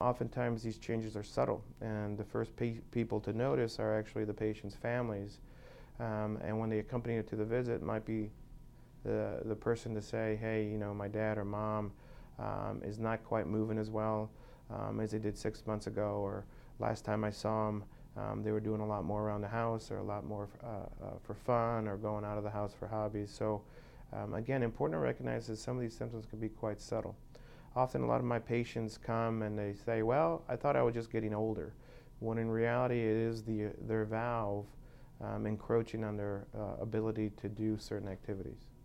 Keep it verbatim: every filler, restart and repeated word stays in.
oftentimes these changes are subtle, and the first pe- people to notice are actually the patient's families. Um, and when they accompany it to the visit, it might be the, the person to say, hey, you know, my dad or mom um, is not quite moving as well um, as they did six months ago, or last time I saw them, um, they were doing a lot more around the house, or a lot more uh, uh, for fun, or going out of the house for hobbies. So um, again, important to recognize that some of these symptoms can be quite subtle. Often a lot of my patients come and they say, well, I thought I was just getting older, when in reality it is the, their valve um, encroaching on their uh, ability to do certain activities.